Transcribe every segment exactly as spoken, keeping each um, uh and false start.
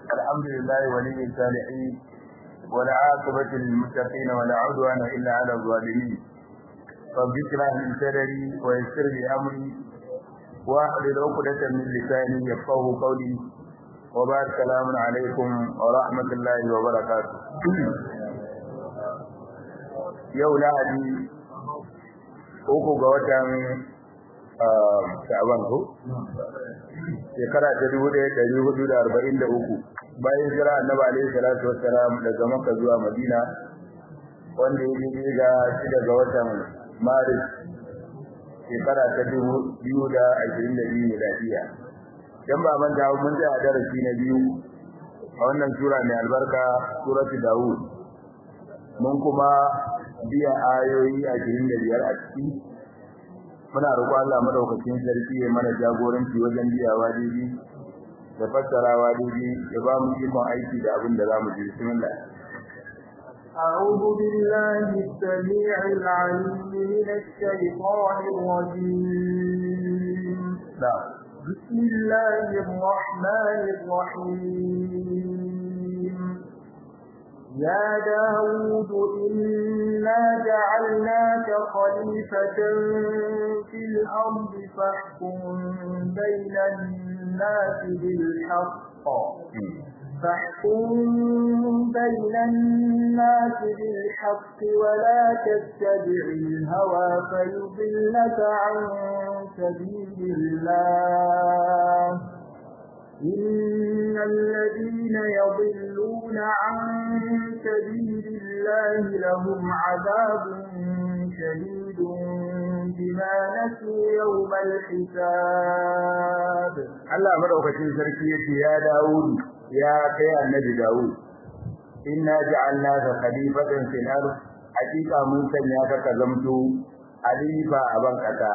الحمد لله ولي الصالحين والعاقبة للمتقين ولا عدوان إلا على الظالمين رب اشرح لي صدري ويسر لي أمري واحلل عقدة من لساني يفقهوا قولي وبارك السلام عليكم ورحمة الله وبركاته yau lahadi uku ga watan sha'ban ko shekara ta dubu ɗaya da ɗari hudu da arba'in da uku bayan jira annabi alaihi salatu wassalam daga Makka zuwa Madina wanda ya yi ga shida ga watan Maris shekara ta dubu biyu da ashirin da biyu miladiya dan ba man dawo mun ji a darasi na biyu a wannan sura mai albarka suratu Dawud mun kuma biya ayoyi ashirin da biyar a ciki muna roƙon Allah madaukakin sarki ya mana jagoranci wajen biyawa daidai da fassarawa daidai ya ba mu ikon aiki da abin da zamu ji bismillah أعوذ بالله السميع العليم من الشيطان الرجيم نعم بسم الله الرحمن الرحيم يا داود إنا جعلناك خليفة في الأرض فاحكم بين الناس بالحق فاحكم بين الناس بالحق ولا تتبع الهوى فيضلك عن سبيل الله إن الذين يضلون عن سبيل الله لهم عذاب شديد بما نسوا يوم الحساب. الله مدوكتين سركيتي يا داود يا كي النبي داود إنا جعلناك خليفة في الأرض حقيقة من سنياك كزمت خليفة أبنكتا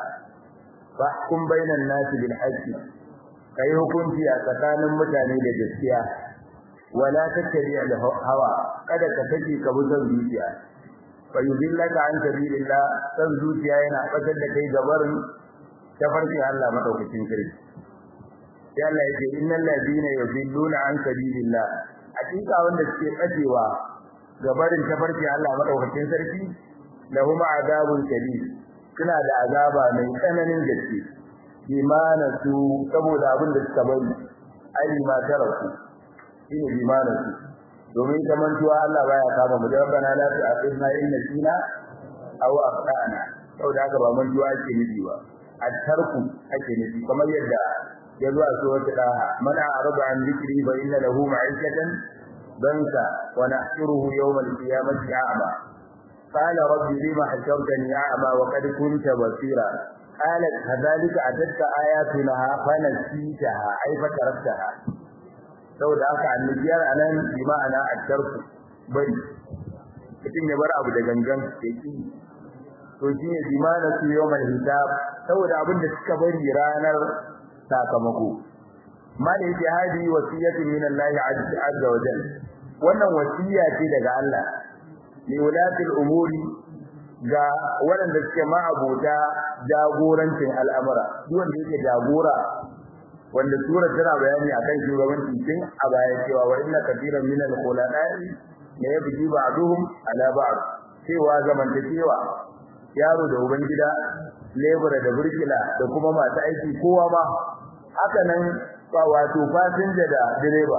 فاحكم بين الناس بالحق kai hukunci a tsakanin mutane da gaskiya wala tattabi al-hawa kada ka take ka buzan zuciya fa yudillaka an sabilillah san zuciya yana fatar da kai gabarin tafarki Allah madaukakin sarki sai Allah yake innal ladina yudilluna an sabilillah hakika wanda suke fatewa gabarin tafarki Allah madaukakin sarki lahum adabun shadid suna da azaba mai tsananin gaske bimana su saboda abin da suka bari ai ma tarafu shine bimana su domin kamantuwa Allah baya kama mu rabbana la tu'akhidna in nasina aw akhtana saboda haka ba mantuwa ake nufi ba at-tarku ake nufi kamar yadda ya zuwa so wata da man arada an dhikri fa inna lahu ma'ishatan danka wa nahshuruhu yawm al-qiyamati a'ma qala rabbi lima hashartani a'ma wa qad kunta basira قالت كذلك أتتك آياتنا فنسيتها أي فتركتها saboda haka annabiyar anan bi ma'ana at-tarku bari kitin ya bar abu da gangan yake to shine bi ma'ana su yawmal hisab saboda abin da suka bari ranar sakamako mali yake hadi wasiyatu min Allah azza wa jalla wannan wasiya ce daga Allah li ulatil umuri ga waɗanda suke ma'abuta jagorancin al'amura duk wanda yake jagora wanda sura tana bayani akan shugabanci tun a baya cewa wa inna kathiran min al-khulana'i la yabghi ba'duhum ala ba'd cewa zamantakewa yaro da ubangida lebura da burkila da kuma masu aiki kowa ma haka nan ba wato fasinja da direba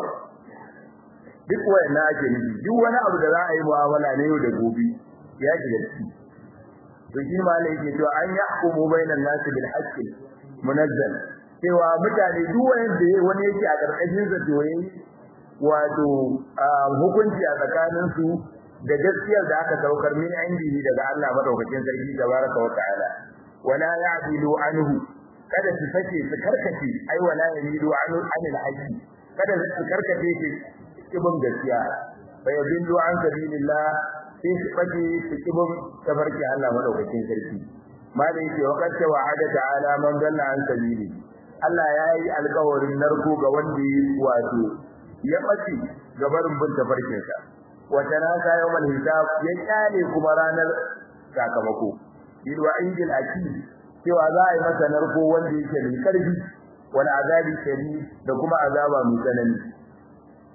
duk wayannan ake nufi duk wani abu da za a yi mu'amala ne yau da gobe ya shiga ciki to shi ma ne yake cewa an yahkumu bainan nasi bil haqqi munazzal cewa mutane duk wanda wani yake a karkashin sa to yayi wato hukunci a tsakanin su da gaskiyar da aka saukar min indihi daga Allah madaukakin sarki tabaraka wa ta'ala wala ya'dilu anhu kada su sake su karkace ai wala yamilu anhu anil haqqi kada su karkace shi ibn gaskiya fa yadillu an sabilillah sai su fadi su kibin tafarki Allah madaukakin sarki malai yake wakacce wa hada ta'ala man dalla an sabili Allah yayi alƙawarin narko ga wanda wato ya bace gabarin bin tafarkin sa wata nasa yawmal hisab ya kyale kuma ranar sakamako bil wa'idil akid cewa za a yi masa narko wanda yake da karfi wani azabi shari da kuma azaba mai tsanani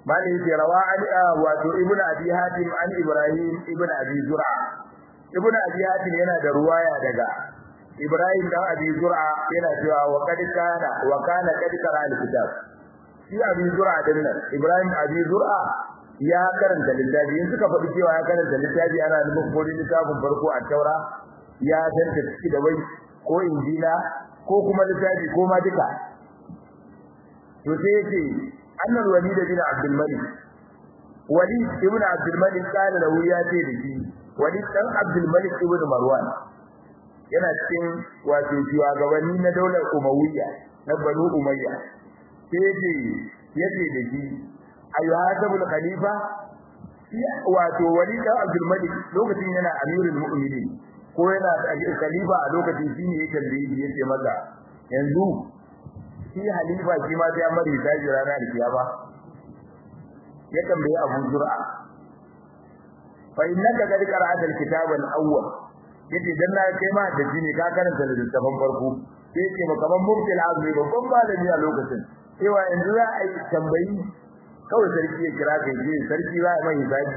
malai ce rawa ali wato ibn abi hatim an ibrahim ibn abi zur'a ibn abi hatim yana da ruwaya daga ibrahim dan abi zur'a yana cewa wa kad kana wa kana kad qara al-kitab shi abi zur'a dinnan ibrahim abi zur'a ya karanta littafi yanzu ka faɗi cewa ya karanta littafi ana nufin ko littafin farko a taura ya danta ciki da bai ko injila ko kuma littafi ko ma duka to sai yake annal walid bin abdul malik walid ibn abdul malik kana da wuya ce da shi walid dan abdul malik ibn marwan yana cikin wato shugabanni na daular umayya na banu umayya sai yake yace da shi ayyuhasabul khalifa wato walid dan abdul malik lokacin yana amirul mu'minin ko yana khalifa a lokacin shine yake tambaye yace maza yanzu shi halifa shi ma sai amari daji rana da kiyama ya tambaye Abu Zur'a fa innaka qad qara'ta al-kitab al-awwal yace dan na kai ma da jini ka karanta littafin farko sai ce maka ban mubtil azmi babban malami a lokacin cewa yanzu za a yi tambayi kawai sarki ya kira kai je sarki za a mai hisabi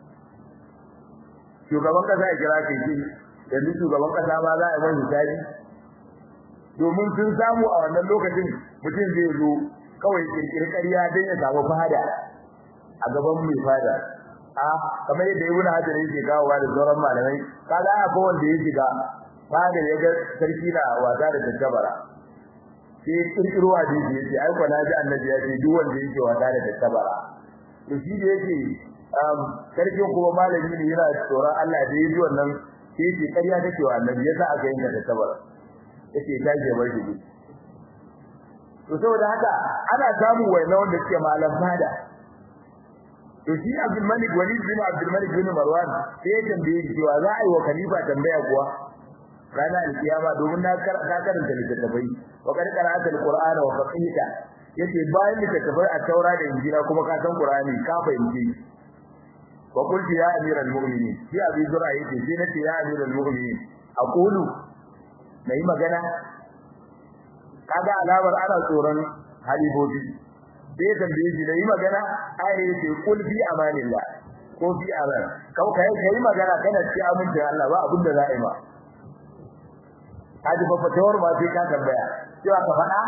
shugaban kasa ya kira kai je yanzu shugaban kasa ma za a mai hisabi domin sun samu a wannan lokacin mutum zai zo kawai kirkiri ƙarya don ya samu fada a gaban mai fada a kamar yadda ibn hajar yake kawowa da sauran malamai kaga a ko wanda ya shiga fada ya ga sarki na wasa da tattabara sai kirkiro a jiji yace ai ko naji annabi ya ce duk wanda yake wasa da tattabara to shi da yake um sarkin kuma malami ne yana tsoron Allah da yaji wannan sai yake ƙarya take wa annabi yasa aka yanka tattabara yake taje bar shi to saboda haka ana samu waina wanda suke malam fada to shi Abdul Malik Walid bin Abdul Malik bin Marwan sai ya tambaye shi cewa za a yi wa khalifa tambaya kuwa ranar alkiyama domin na karanta littattafai wa kad qara'ata alqur'ana wa faqihta yace bayan littattafai a taura da injila kuma ka san qur'ani ka fahimci wa qulti ya amiral mu'minin shi abi zura yace sai nace ya amiral mu'minin aqulu nayi magana kaga alamar ana tsoron halibobi sai tambaye shi nayi magana ai yace qul fi amanillah ko fi aman kau kai kai magana kana ci amincin Allah ba abin da za a yi ma kaji ba fatawar ba sai ka tambaya cewa ka faɗa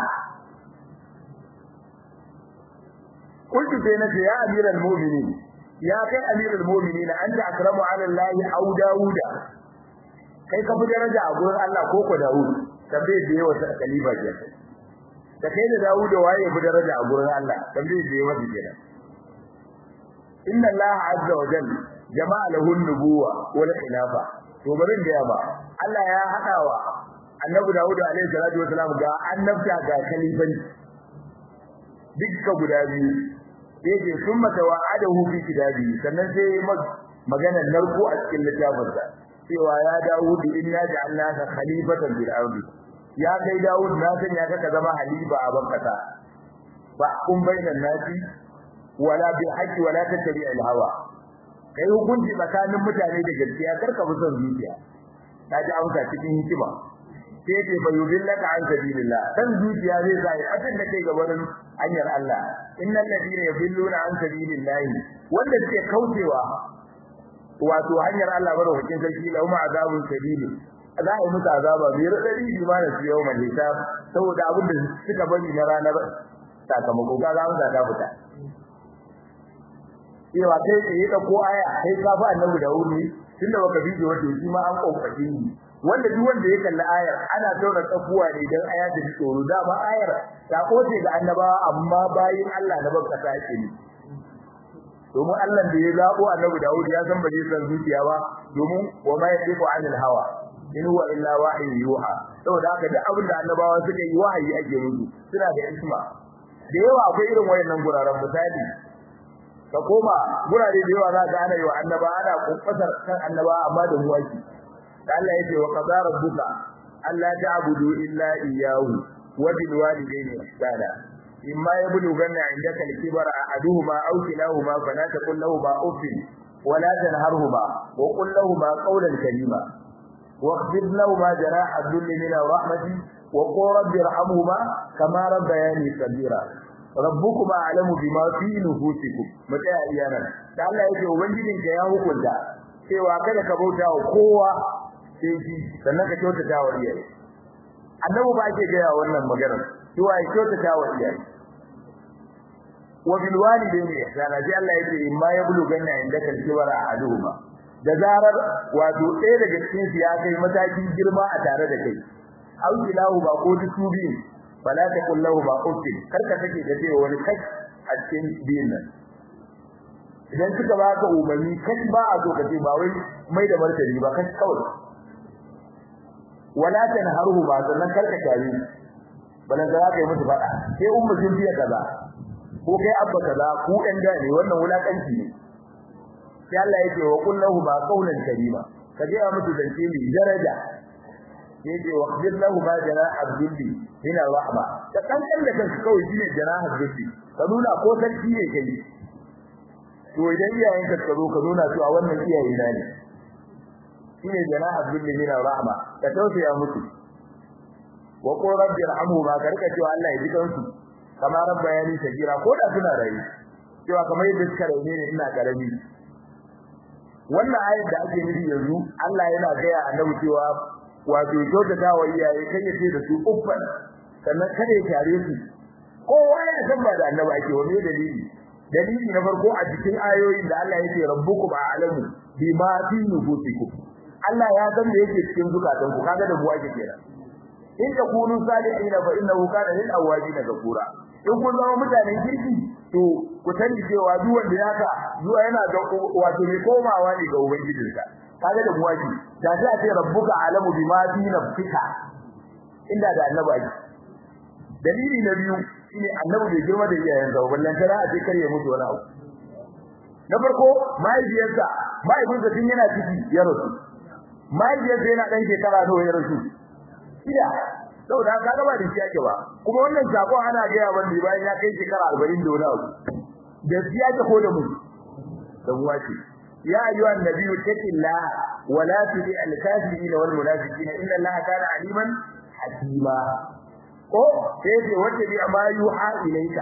qultu sai nace ya amiral mu'minin ya kai amiral mu'minin anta akramu ala Allah aw dauda kai ka fi daraja a gurin Allah ko ko Dawud tambaye da yawa ta kalifa ke da kai da Dawud waye fi daraja a gurin Allah tambaye da yawa kenan inna Allah azza wa jalla jama'a lahu an-nubuwa wal khilafa to barin da yaba Allah ya hadawa annabi Dawud alaihi salatu wasalam ga annabta ga khalifanci dukkan guda biyu yake summa tawa'adahu fi kitabi sannan sai magana narko a cikin littafinsa cewa ya Dawud inna ja'alnaka khalifatan bil ardi ya kai Dawud na san ya ka zama halifa a bankasa fa kun bainan nasi wala bil haqqi wala tattabi' al hawa kai hukunci tsakanin mutane da gaskiya karka bi son zuciya kaji amsa cikin hikima sai ce bayudillaka an sabilillah dan zuciya zai sai abin da kai gaban hanyar Allah innal ladina yudilluna an sabilillah wanda suke kaucewa wato hanyar Allah barwakin sarki lahum azabun sabili za a yi musu azaba bi radadi bi ma da su yau mai hisab saboda abin da suka bari na ranar sakamako ga za mu da fita cewa kai tsaye da ko aya kai ka fa annabi da wuri tunda baka bidiyo wato shi ma an kokace ni wanda duk wanda ya kalli ayar ana taura tsakuwa ne dan aya da tsoro da ba ayar ta koce ga annabawa amma bayin Allah na baka ta yake ni domin Allah da ya zabo annabi Dawud ya san baje san zuciya ba domin wa ma yatiqu anil hawa in huwa illa wahyu yuha saboda haka duk abin da annabawa suka yi wahayi ake musu suna da isma da yawa akwai irin wayannan guraren misali ka koma gurare da yawa za ka ana yi wa annaba ana kokasar kan annaba amma da muwaki Allah yake wa qadara rabbuka alla ta'budu illa iyyahu wa bil walidayni ihsana imma yablughanna 'indaka al-kibara ahaduhuma aw kilahuma fala taqul lahumu uff wa la tanharhuma wa qul lahumu qawlan karima واخفض لهما جناح الذل من الرحمة وقل رب ارحمهما كما ربياني صغيرا rabbukum a'lamu bima fi nufusikum mutaya iyana da Allah yake ubangijinka ya hukunta cewa kada ka bauta wa kowa sai shi sannan ka kyautata wa iyaye annabi ba ake ga wannan magana cewa ya kyautata wa iyaye wa bil walidayni ihsana sai Allah yake imma yablughanna indaka al-kibara ahaduhuma da zarar wato ɗaya daga cikin su ya kai matakin girma a tare da kai au ilahu ba ko dubi bala ta kullahu ba uffin karka take da cewa wani kai a cikin biyin nan idan suka baka umarni kai ba a so ka ce ba wai mai da martani ba kai kawai wala tanharuhu ba sannan karka tare balan da kai musu fada sai ummu sun fiye kaza ko kai abba kaza ku ɗan da ne wannan wulakanci ne sai Allah yake wa kullahu ba qaulan karima kaje a musu zance mai daraja yace wa qdir lahu ma jana abdulli ina rahma ta kankan da kanka kawai shine jana abdulli ka nuna ko sarki ne kai to idan iyayen ka tsaro ka nuna su a wannan iyaye na ne shine jana abdulli ina rahma ka tausaya musu wa qur rabbi irhamhu ma karka cewa Allah ya ji kansu kama rabbayani sagira ko da suna rayi cewa kamar yadda suka raine ne ina karami wannan ayat da ake nufi yanzu Allah yana gaya annabi cewa wato kyautata wa iyaye kai yace da su uffan sannan kada ya tare su kowa ya san ba da annabi ake wa me dalili dalili na farko a cikin ayoyin da Allah yake rabbukum a'lamu bima fi nufusikum Allah ya san da yake cikin zukatan ku kaga da buwa kike kenan in ka kunu salihina fa innahu kana lil awabin ghafura in kun zama mutanen kirki to ku sani cewa duk wanda yaka zuwa yana ga wato ne komawa ne ga ubangijinka kaga da buwaji da sai a ce rabbuka alamu bima fi nafsika inda da annabi dalili na biyu shine annabi bai girma da iyayen sa wallan tara a ce kare mutu wani abu na farko mahaifiyarsa mahaifinsa tun yana ciki ya rasu mahaifiyarsa yana dan shekara nawa ya rasu ida saboda kaga ba da shi yake ba kuma wannan sako ana ga yawan da bayan ya kai shekara arba'in da wani abu da shi yake ko da mu da buwaji يا أيها النبي اتق الله ولا تطع الكافرين والمنافقين إن الله كان عليما حكيما أو سيدي واتبع ما يوحى إليك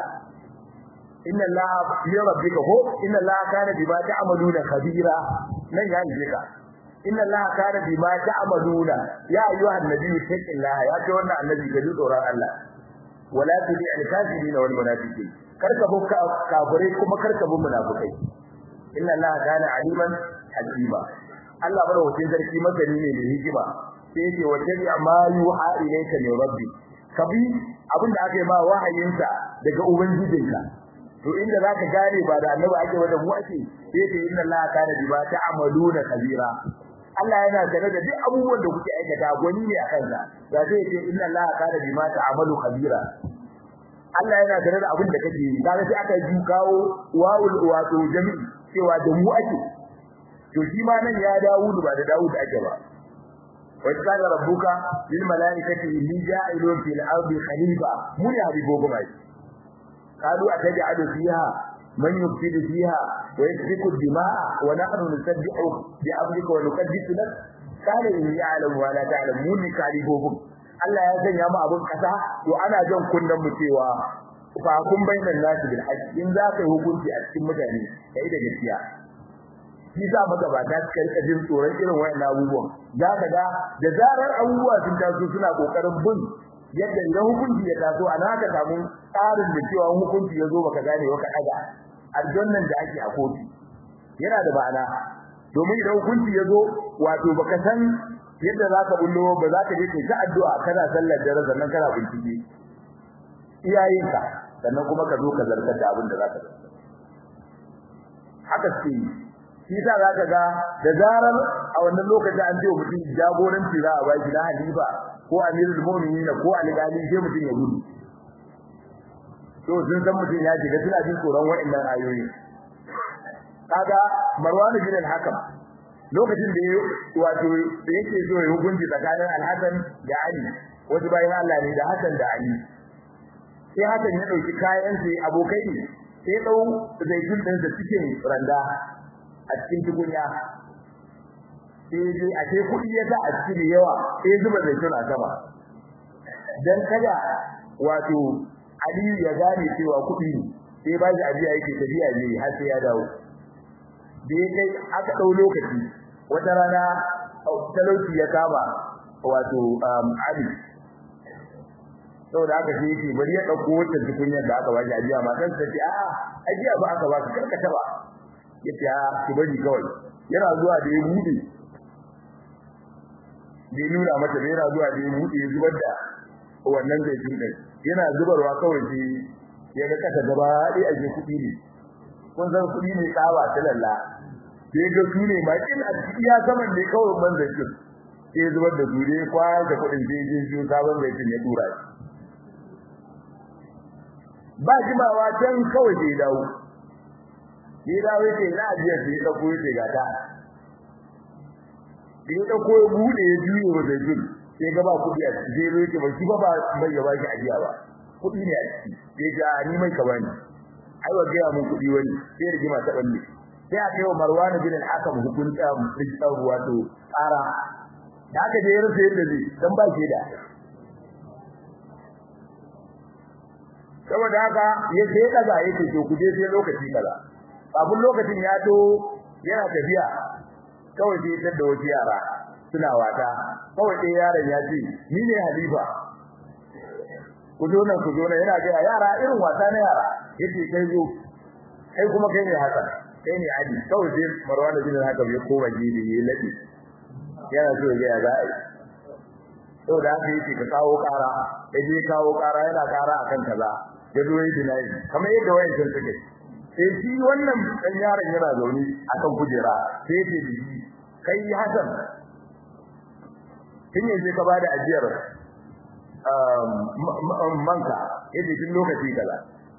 إن الله لربك هو إن الله كان بما تعملون خبيرا من ينجيك إن الله كان بما تعملون يا أيها النبي اتق الله يا أيها النبي كذو تورا الله ولا تطع الكافرين والمنافقين كركبوا كافرين كما كركبوا منافقين inna allaha kana aliman hakima Allah bada wucin sarki masani ne da hikima sai yake wajen ma yuha ilayka min rabbi kabi abinda aka yi ma wahayinsa daga ubangijinka to inda zaka gane ba da annabi ake wanda mu ake sai yake inna allaha kana bima ta'maluna kabira Allah yana tare da duk abubuwan da kuke aikata gwani ne akan sa da sai yake inna allaha kana bima ta'malu kabira Allah yana tare da abin da kake yi kaga sai aka ji kawo wawul wato jami'i cewa da mu ake to shi ma nan ya Dawud ba da Dawud ake ba wa qala rabbuka lil malaikati inni ja'ilun fil ardi khalifa mun ya bi gogo mai qalu ataj'alu fiha man yufsidu fiha wa yasfiku dima'a wa nahnu nusabbihu bi amrika wa nuqaddisu lak qala inni a'lamu wa la ta'lamun ni kali gogo Allah ya sanya mu abun kasa to ana jan kunnan mu cewa fa kun bainan nasu bil haqq in za ka hukunci a cikin mutane kai da gaskiya shi za maka ba ta karka jin tsoron irin wayannan abubuwan za ka ga da zarar abubuwa sun taso suna kokarin bin yadda idan hukunci ya taso ana ka samu tsarin da cewa hukunci ya zo baka gane wa ka daga aljannan da ake a kotu yana da ba'ana domin idan hukunci ya zo wato baka san yadda za ka bullo ba za ka je kai ta addu'a kana sallar dare sannan kana bincike iyayenka sannan kuma ka zo ka zartar da abin da za ka zartar haka ce shi sa za ka ga da zarar a wannan lokacin an ce mutum jagoranci za a baki na halifa ko amirul mu'minin ko alƙali sai mutum ya gudu to sun san mutum ya shiga suna jin tsoron waɗannan ayoyi kaga Marwan bin al-Hakam lokacin da wato da yake so ya hukunci tsakanin Al-Hasan da Ali wasu bayan Allah ne da Hassan da Ali sai Hassan ya dauki kayan sai abokai ne sai dau zaitun din da cikin randa a cikin tukunya sai dai a sai kudi ya sa a cikin yawa sai zuba zaitun a sama dan kada wato Aliyu ya gane cewa kuɗi ne sai ba shi ajiya yake tafiya ne har sai ya dawo da ya kai aka ɗau lokaci wata rana talauci ya kama wato Ali saboda aka ce yake bari ya ɗauko wata tukunyar da aka ba shi ajiya matan ta ce a'a ajiya ba aka ba ka karkata ba yace a ki bari kawai yana zuwa da ya bude da nuna mata da yana zuwa da ya bude ya zubar da wannan zai tun din yana zubarwa kawai shi ya ga kasa gaba dai a je kudi ne kun san kudi ne tsawa ta lalla sai ga su ne ma kin a cikin ya saman ne kawai ban zai tun sai zubar da dure kwa da kudin sai je shi sabon zai tun ya tura shi ba jimawa can kawai sai dawo ni da wace na ajiya sai da koyi sai gata sai da koyi bude ya juye wa zajin sai ga ba kudi a cikin zai yake ba shi ba bai ya baki ajiya ba kudi ne a ciki sai ga ni mai ka bani ai wa ga mun kudi wani sai rigima ta balle sai a kai wa Marwan bin al-Hakam hukunta rijal wato tsara da aka je yarsa yadda zai dan ba shi da saboda haka ya sai daga yake to kuje sai lokaci kaza abun lokacin ya to yana tafiya kawai sai ta da wasu yara suna wata kawai sai yaron ya ce ni ne halifa ku zo nan ku zo nan yana ga yara irin wata na yara yace kai zo kai kuma kai ne haka kai ne Ali kawai sai Marwan bin haka bai kowa gidi ya ladi yana so ya ga ai to da haka yake ka kawo kara yaje kawo kara yana kara akan kaza ya zo yi dinai kamar yadda wayan sun take sai shi wannan dan yaron yana zaune akan kujera sai yake ji kai Hassan kin yaje ka bada ajiyar um manka yaje kin lokaci kaza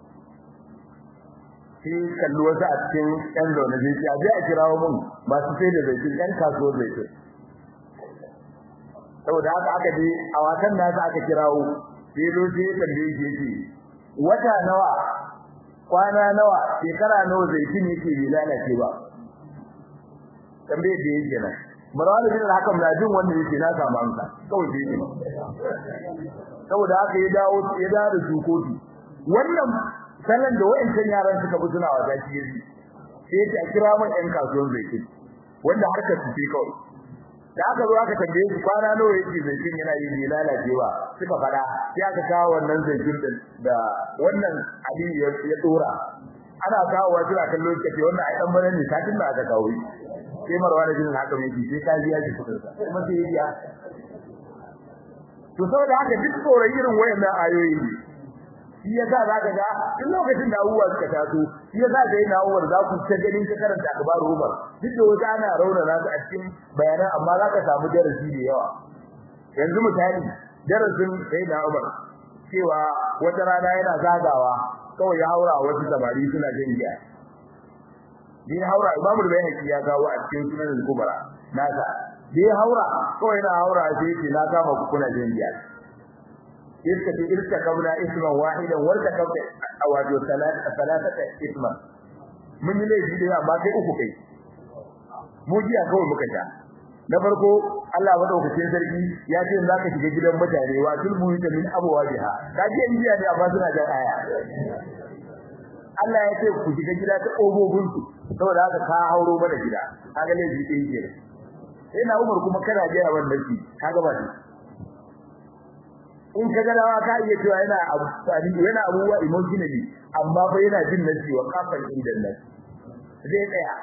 sai kallo wasu a cikin ɗan zaune zai ce aje a kirawo mun masu sai da zai ɗan kasuwar zai ce saboda haka aka je a watan nasa aka kirawo sai zo sai ya tambaye shi yake wata nawa kwana nawa shekara nawa zaitun yake bai lalace ba tambaye da yake nan Marwan bin al-Hakam na jin wanda yake na samu amsa kawai sai ne saboda haka ya dawo ya dawo da su kotu wannan sanan da wayancan yaran suka bi suna wata shi yaji sai ta kira mun ɗan kasuwan zaitun wanda harkar su ce kawai da aka zo aka tambaye shi kwana nawa yake zaitun yana yi bai lalace ba suka fada sai aka kawo wannan zaitun din da wannan Ali ya dora ana kawo wasu a kallon kace wannan ai dan bane ne satin da aka kawo sai Marwan bin haka mai ji sai ka biya shi kudin sa kuma sai ya biya to saboda haka duk tsoron irin wayannan ayoyi shi yasa zaka ga duk lokacin da abubuwa suka taso shi yasa da yana uwar za ku ta ganin ka karanta akbaru Umar duk da wata ana rauna nasu a cikin bayanan amma zaka samu darasi da yawa yanzu misali darasin sayyidina Umar cewa wata rana yana zagawa kawai ya haura wasu samari suna jin giya din haura Imam al-Bayhaqi ya gawo a cikin sunan al-Kubra nasa dai haura kawai yana haura sai ce na kama ku kuna jin giya irka bi irka kabla isman wahidan warka kabla awajo salata salatata isman mun yi laifi da amma kai uku kai mu jiya kawai muka ta na farko Allah madaukakin sarki ya ce za ka shiga gidan mutane wa tulbu ta min abwajiha kaje indiya ne amma suna jan aya Allah ya ce ku shiga gida ta kogogin su saboda haka ka hauro mana gida kaga laifi ɗin ke sai na Umar kuma kana jira wannan shi kaga ba in kaga dawa ka iya cewa yana abu tsari yana abuwa emotionally amma fa yana jin nasi wa kafan inda nan zai tsaya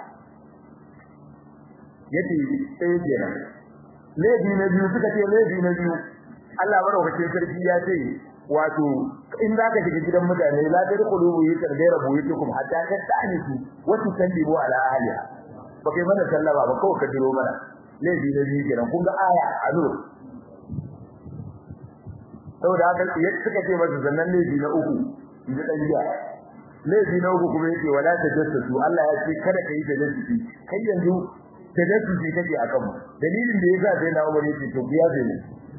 yace sai kenan laifi na biyu suka ce laifi na biyu Allah madaukakin sarki ya ce wato in zaka shiga gidan mutane la ta qulubu yatadara buyutukum hatta tastanisu wa tusallimu ala ahliha ba kai mana sallama ba kawai ka jiro mana laifi na biyu kenan kun ga aya a nur saboda haka yadda suka ce masa zannan laifi na uku inda dan jiya laifi na uku kuma yake wala tajassasu Allah ya ce kada kai tajassusi kai yanzu tajassusi kake akan mu dalilin da yasa sai na Umar yake to biya zai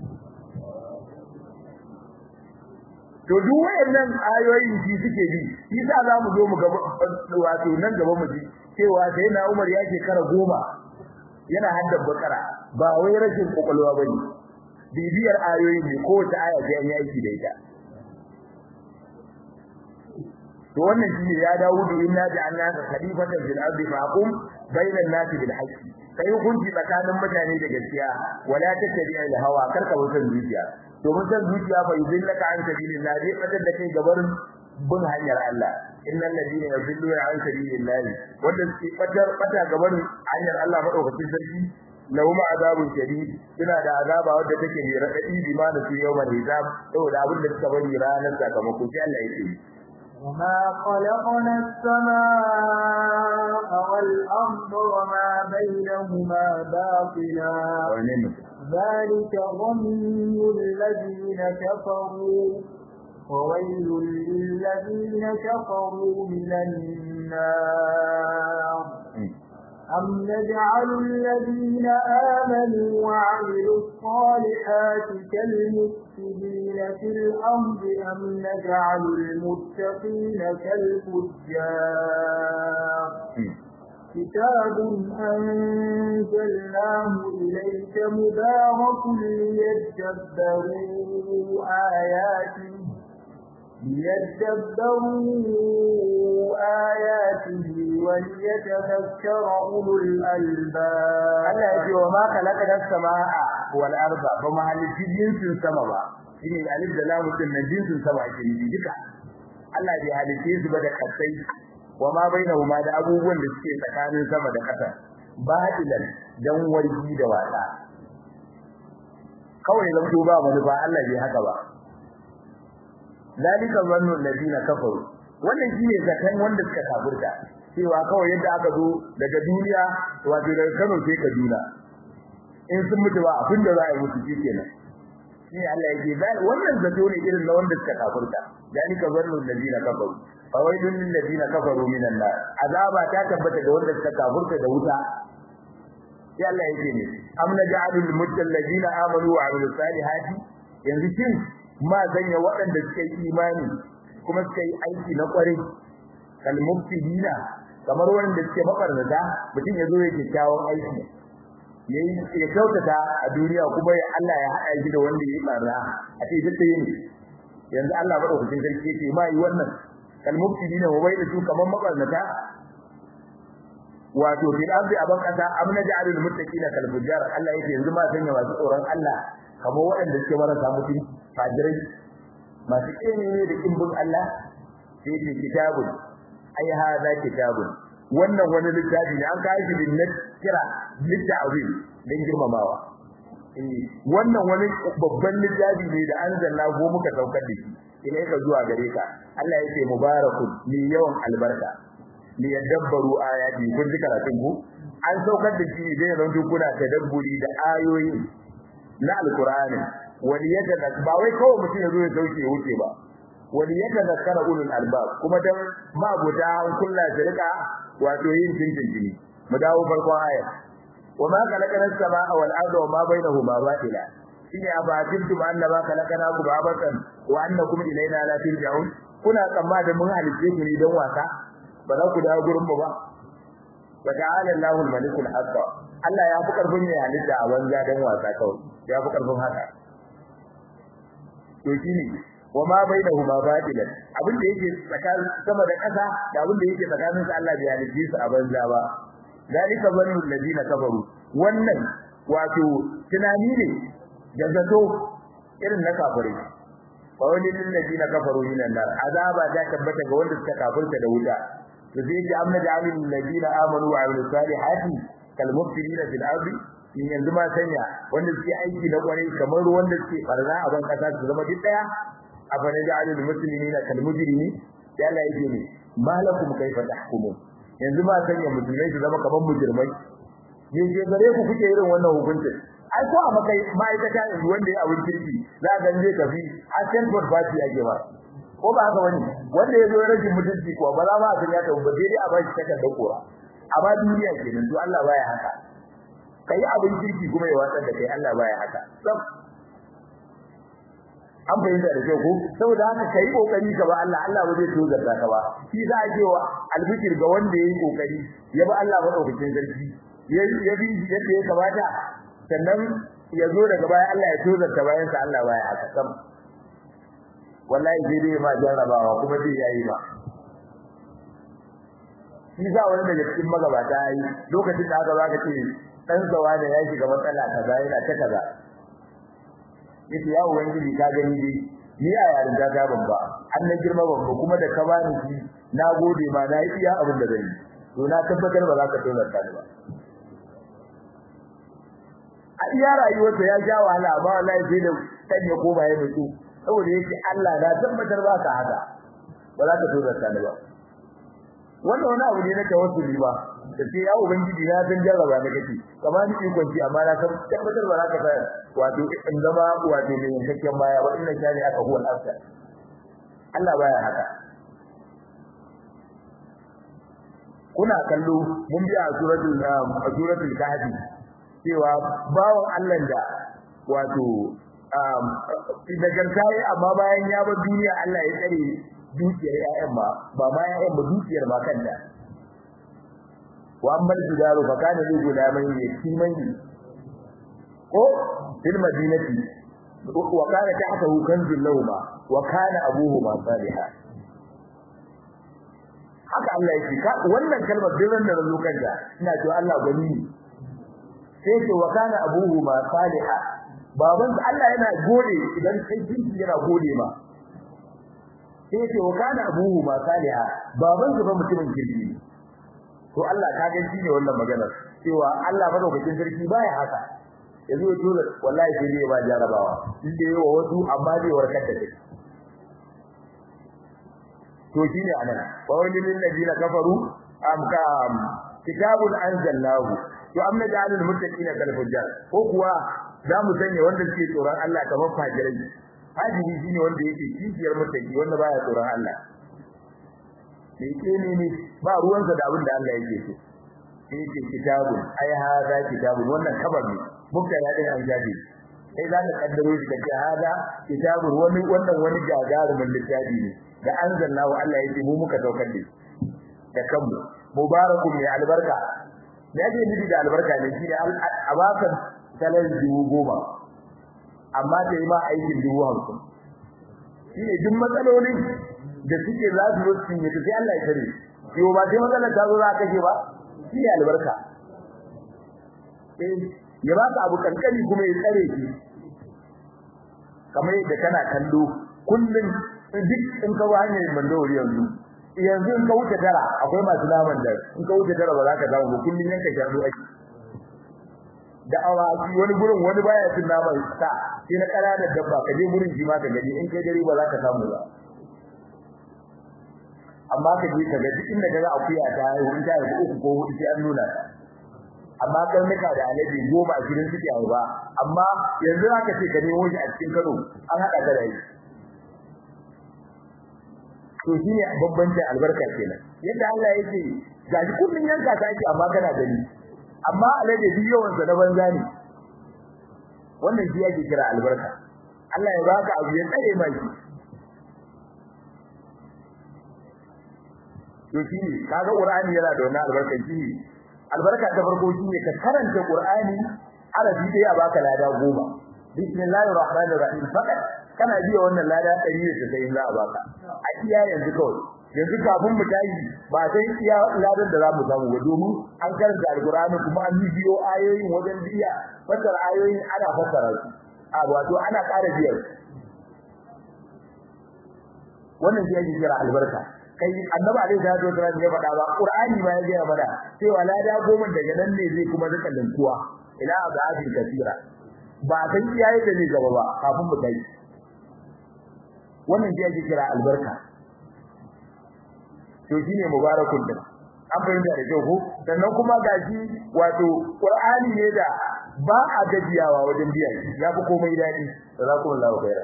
to duk wayannan ayoyin shi suke bi shi sa zamu zo mu ga wato nan gaba mu ji cewa sai na Umar yake kara goma yana haddan bakara ba wai rashin kokolwa bane bibiyar ayoyin ne ko ta aya sai an yi aiki da ita to wannan shine ya Dawudu inna ja'alnaka khalifatan fil ardi faqum bainan nasi bil haqqi kai hukunci tsakanin mutane da gaskiya wala tattabi'a al hawa karka wutar zuciya to mun san zuciya fa yuzillaka an sabilillah zai fadar da kai gabarin bin hanyar Allah innal ladina yuzilluna an sabilillah wanda suke fadar fata gabarin hanyar Allah madaukakin sarki lahum azabun shadid suna da azaba wanda take ne radadi bi ma da su yawmal hisab saboda abin da suka bari ranar sakamako sai Allah yake وما خلقنا السماء والأرض وما بينهما باطلا ذلك ظن الذين كفروا وويل للذين كفروا من النار أم نجعل الذين آمنوا وعملوا الصالحات كالمفسدين في الأرض أم نجعل المتقين كالفجار كتاب أنزلناه إليك مبارك ليدبروا آياته ليدبروا آياته وليتذكر أولو الألباب. Allah ya ce wa ma khalaqa as-samaa wal arda ba ma halitta jinsin sama ba shine alif da lam din nan jinsin sama ake nufi duka Allah bai halitta su ba da kasai wa ma bainahuma da abubuwan da suke tsakanin sama da kasa batilan dan wargi da wada kawai zan duba manufa Allah bai haka ba dalika zannu alladina kafaru wannan shine zakan wanda suka kafirta cewa kawai yadda aka zo daga duniya wato daga Kano sai Kaduna in sun mutu ba abin da za a yi mutu kenan shi Allah yake wannan zato ne irin na wanda suka kafirta dalika zannu alladina kafaru fawailun lil ladina kafaru minan nar azaba ta tabbata ga wanda suka kafirta da wuta sai Allah yake ne am naj'alul muttaqina amanu wa amilus salihati yanzu kin ma zanya waɗanda suka yi imani kuma suka yi aiki na ƙware kalmufsidina kamar wanda suke mabarnada mutum yazo yake kyawun aiki yayi ya kyautata a duniya kuma ya Allah ya haɗa shi da wanda yayi barna a ce duk yin yanzu Allah madaukakin sarki yake ma yi wannan kalmufsidina wa bai da su kamar mabarnada wato bil ardi aban kasa amna ja'alul muttaqina kalfujar Allah yake yanzu ma sanya masu tsoron Allah kamar waɗanda suke marasa mutunci fajirai masu kene da kimbin Allah sai ce kitabun ai hada kitabun wannan wani littafi ne an kai shi din kira litta'zim dan girmamawa eh wannan wani babban littafi ne da an zanna go muka saukar da shi ina ka zuwa gare ka Allah yake mubarakun ni yawan albarka li yadabbaru ayati kun ji karatun ku an saukar da shi ne don kuna tadabburi da ayoyi na alqur'ani wani yadda ba wai kawai mutum ya zo ya sauke wuce ba wani yadda zakara ulul albab kuma dan mabuta an kulla da rika wato yin tinjini mu dawo farkon aya wama khalaqana as-samaa wal arda wama bainahuma batila shine abatintum annama khalaqnakum abatan wa annakum ilayna la turja'un kuna tsamma da mun halice ku ne dan wasa ba za ku dawo gurin mu ba wa ta'ala Allahu al-malikul haqq Allah ya fi karfin ya halitta a wanja dan wasa kawai ya fi karfin haka to shine wama bainahuma batilan abin da yake tsakanin sama da ƙasa da abin da yake tsakanin su Allah bai halice su a banza ba dalika zannul ladina kafaru wannan wato tunani ne da zato irin na kafirai wa wani lil ladina kafaru minan nar azaba ta tabbata ga wanda suka kafirta da wuta to sai ji amma da alil ladina amanu wa amilus salihati kal mufsidina fil ardi in yanzu ma sanya wanda suke aiki na kwarai kamar wanda suke barna a ban kasa su zama duk daya afana ja'alul muslimina kal mujrimi ya Allah yake ne malakum kaifa tahkumun yanzu ma sanya musulmai su zama kamar mujrimai ne ke gare ku kuke irin wannan hukuncin ai ko a makai ma'aikata yanzu wanda ya abin kirki za ga zai tafi a Stanford Party ake ba ko ba haka wani wanda ya zo rashin mutunci ko ba za ma san ya tafi ba dai a ba shi takardar kora amma duniya kenan to Allah baya haka kai abin kirki kuma ya watsar da kai Allah baya haka sab an bayyana da ko saboda haka kai kokari ka ba Allah Allah ba zai tozarta ka ba shi za a ce wa albikir ga wanda yayi kokari ya ba Allah madaukakin sarki ya bi yadda ya kamata sannan ya zo daga baya Allah ya tozarta bayan sa Allah baya haka sam wallahi sai dai ma jarrabawa kuma zai yayi ba shi za wani daga cikin magabata yi lokacin da aka zaka ce dan zawa da ya shiga matsala kaza yana ta kaza yace ya ubangiji ka gani dai ni a yarin da ga ban ba an na girma ban ba kuma da ka bani shi na gode ma na yi iya abin da zan yi to na tabbatar ba za ka tona ta ba a iya rayuwarsa ya ja wahala amma wallahi sai da kan ya koma ya mutu saboda yake Allah na tabbatar ba ka haka ba za ka tona ta ba wannan wani abu ne na tawassuli ba da sai ya ubangiji na san jarraba ne kake kamar ni ikon ci amma na tabbatar ba za ka fara wato in zama wato ne yankakken baya ba inna shani aka huwa al-afsar Allah baya haka kuna kallo mun biya a suratul suratul kahfi cewa bawon Allah da wato da gantaye amma bayan ya bar duniya Allah ya tsare dukiyar ƴaƴan ba ba ma ƴaƴan ba dukiyar ma kanta wa amma jidaru fa kana li gulamai yatiman ko fil madinati wa kana tahtahu kanzul lahum wa kana abuhuma salihan haka Allah yake ka wannan kalmar dinan da lokan da ina cewa Allah gani sai ce wa kana abuhuma salihan baban Allah yana gode idan kai kinki yana gode ma sai ce wa kana abuhu ma saliha baban su ba mutumin kirki to Allah ka ga shine wannan magana cewa Allah madaukakin sarki baya haka yazo ya tura wallahi sai dai ba jarabawa inda yayi wa wasu amma zai warkar da kai to shine anan wa wajil lil ladina kafaru am kam kitabun anzalnahu to amma ja'alul muttaqina kal fujjar ko kuwa za mu sanya wanda suke tsoron Allah kamar fajirai hajiji shine wanda yake kishiyar mutaki wanda baya tsoron Allah sai ke ne ne ba ruwansa da abin da Allah yake so sai ce kitabu ai hada kitabun wannan kabar ne mukta ya dai an jabi sai za ka kaddaro shi kace hada kitabun wani wannan wani gagarumin littafi ne da anzalnahu Allah yake mu muka saukar da da kanmu mubarakun ya albarka me yake nufi da albarka ne shi abakan talar dubu goma amma da yi ma aikin dubu hamsin shi ne duk matsalolin da suke za su zo su yi sai Allah ya kare yau ba sai matsalar ta zo za ka ce ba shi ne albarka eh ya ba ka abu kankani kuma ya tsare shi kamar yadda kana kallo kullum duk in ka ba hanyar mandawari yanzu yanzu in ka wuce tara akwai masu naman da in ka wuce tara ba za ka samu ba kullum yanka shanu ake da awaki wani gurin wani baya cin naman sa sai na ƙananan dabba ka je gurin shi ma ka gani in kai dare ba za ka samu ba amma ka je ka ga duk inda kaga akuya ta haihu in ta haihu uku ko hudu sai an nuna ta amma karnuka da alaji goma a gidan suke haihu ba amma yanzu aka ce ka nemo shi a cikin Kano an haɗa ka da shi to shine babbancin albarka kenan yadda Allah yake gaji kullun yanka ta yake amma kana gani amma alaji duk yawan sa na banza ne wannan shi yake kira albarka Allah ya baka abu ya tsare mai to shi kaga Qur'ani yana da wannan albarka shi albarka ta farko shine ka karanta Qur'ani arabi dai a baka lada goma bismillahir rahmanir rahim fakat kana biya wannan lada ɗari da tasa'in za a baka a iya yanzu kawai yanzu kafin mu tayi ba sai iya ladan da za mu samu ba domin an karanta alqur'ani kuma an biyo ayoyin wajen biya fasar ayoyin ana fasara su a wato ana ƙara biyar wannan shi yake kira albarka kai annabi alaihi salatu wasallam ya faɗa ba qur'ani ma ya ga mana cewa lada goma daga nan ne zai kuma rika linkuwa ila azabin kasira ba san iyaye da ne gaba ba kafin mu tayi wannan shi yake kira albarka to shine mubarakun din an bayyana da kyau ko sannan kuma gashi wato qur'ani ne da ba a gajiyawa wajen biya shi yafi komai dadi jazakumullahu khairan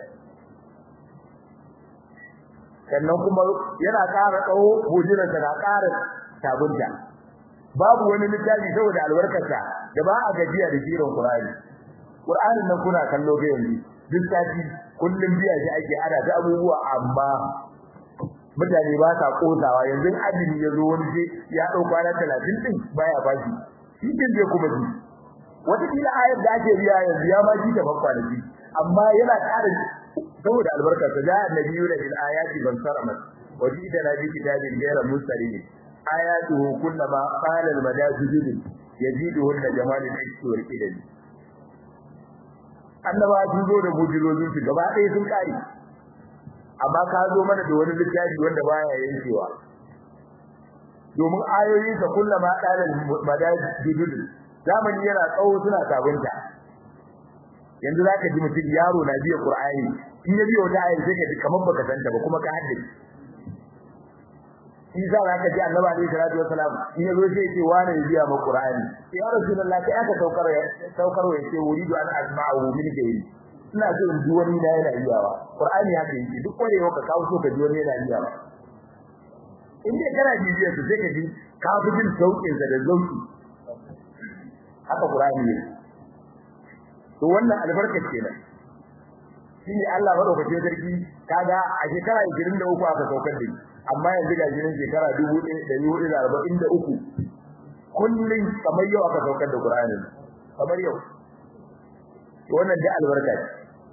sannan kuma yana ƙara tsawo hujjar ta ƙara sabunta babu wani littafi saboda albarkarsa da ba a gajiya da jiran qur'ani qur'anin nan kuna kallo ga yanzu duk sati kullum biya shi ake ana da abubuwa amma mutane ba sa kosawa yanzu azumi yazo wani je ya dauka na talatin din baya bashi shi din zai kuma ji wata kila ayar da ake biya yanzu ya ma ji da bakwa da shi amma yana ƙara saboda albarka ta da annabiyu da bil ayati ban saramat waji da nabi kitabin gaira musari ayatuhu kullama qala al-madajid yajiduhu jamal al-ishq wal qidam annaba sun zo da mujizozin su gaba ɗaya sun kare amma ka zo mana da wani littafi wanda baya yankewa domin ayoyi ka kullama qala al-madajid zamani yana tsawo suna sabunta yanzu zaka ji mutum yaro na biya qur'ani in ya biyo ta ayi sai ka ji kamar baka santa ba kuma ka haddace shi za ka ji annabi alaihi salatu wasalam in ya zo sai ce wani ya biya ma qur'ani ya rasulullah kai aka saukar saukar wa yace wuridu an asma'u min gairi ina so in ji wani da yana biyawa qur'ani haka yake duk kwarewa ka kawo so ka ji wani yana biyawa in dai kana bibiyar su sai ka ji ka fi jin sauƙin sa da zauki haka qur'ani ne to wannan albarka kenan shine Allah madaukakin sarki kaga a shekara ishirin da uku aka saukar da shi amma yanzu ga jirin shekara dubu ɗaya da ɗari hudu da arba'in da uku kullun kamar yau aka saukar da Qur'ani kamar yau to wannan da albarka ce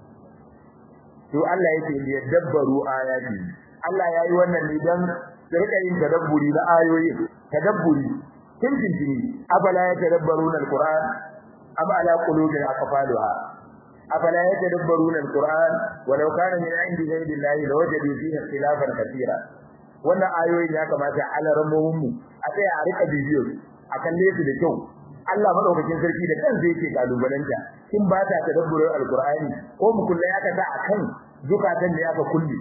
to Allah yake ya dabbaru ayati Allah yayi wannan ne dan rika yin tadabburi na ayoyi tadabburi tintintini afala yatadabbaruna alquran am ala qulubin aqfaluha afala yatadabbaruna alquran walau kana min indi ghayri allahi lawajadu fihi ikhtilafan katira wannan ayoyi ya kamata alarammomin mu a tsaya a rika bidiyo a kalle su da kyau Allah madaukakin sarki da kansa yake kalubalanta in ba ta tadabburin alqur'ani ko mu kullu ya kasa akan zukatan da aka kulle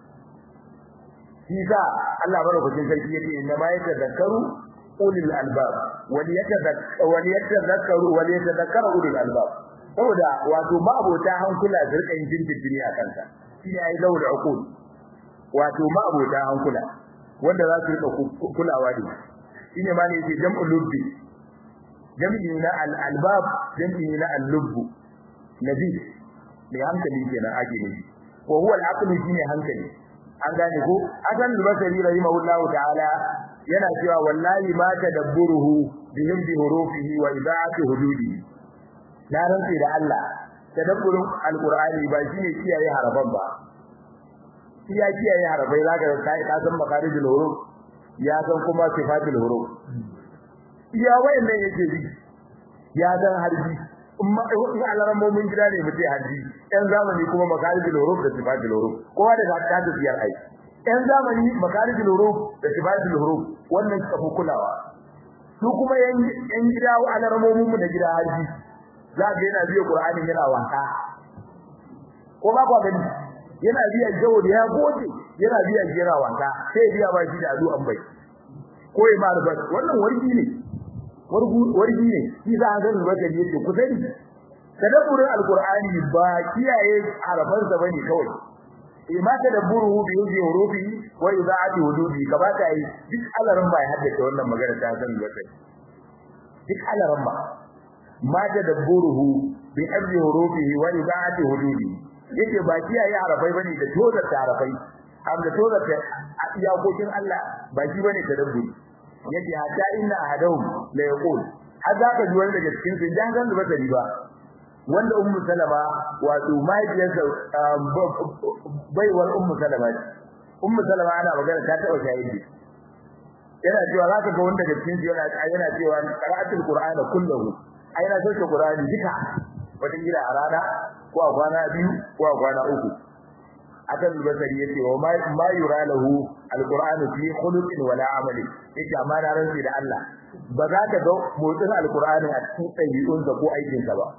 shi sa Allah madaukakin sarki yake inna ma yatadakkaru ulul albab wal yatadakkaru wal yatadakkaru wal yatadakkaru ulul albab saboda wato ma abota hankula da rika yin jinjiri a kansa shi ne ai zaul uqul wato ma abota hankula wanda za su rika kulawa da shi ne ma ne yake jam'ul lubbi jam'i na al albab jam'i na al lubb nabi mai hankali kenan ake ne ko huwa al aqli shine hankali an gane ko asan al-basri rahimahullahu ta'ala yana cewa wallahi ma tadabburuhu bi himdi hurufihi wa idaati hududihi na rantsi da Allah tadabburin alqur'ani ba shine kiyaye harafan ba iya kiyaye harafai zaka kai ka san makarijul huruf ya san kuma sifatul huruf iya wayannan yake bi ya san harbi amma in alaran mu'min gida ne mutai harbi ɗan zamani kuma makarijul huruf da sifatul huruf kowa da ta tafiyar ai ɗan zamani makarijul huruf da sifatul huruf wannan kafu kulawa su kuma yan yan gida alaran mu'min da gida harbi za ga yana biyo Qur'ani yana wanka ko ba ku gani yana biya jawo da ya goje yana biya jira wanka sai biya ba shi da addu'an bai ko ya mar ba wannan wargi ne wargu wargi ne shi za ga rubuta yake ku sani tadabburin alqur'ani ba kiyaye arafan sa bane kawai ima tadabburuhu bi yuzi hurufi wa idaati hududi kabata yi duk alaran ba ya haddace wannan magana ta san wata duk alaran ba ma tadabburuhu bi abdi hurufihi wa idaati hududi yake ba kiyaye harafai bane da tozar harafai amma tozar a iyakokin Allah ba shi bane tadabburi yake hatta inna ahadahum la yaqul hadda ka ji wani daga cikin su dan gan ba tari ba wanda ummu salama wato mahaifiyarsa baiwar ummu salama ummu salama ana magana ta taba shahidi yana cewa zaka ga wanda daga cikin su yana yana cewa qira'atul qur'ana kulluhu aina sauke qur'ani duka wata gida a rana ko a kwana biyu ko a kwana uku akan basari yace wa ma yura lahu alqur'anu fi khuluqin wala amali yace amma na rantsi da Allah ba za ka ga motsin alqur'ani a cikin ɗabi'unsa ko aikinsa ba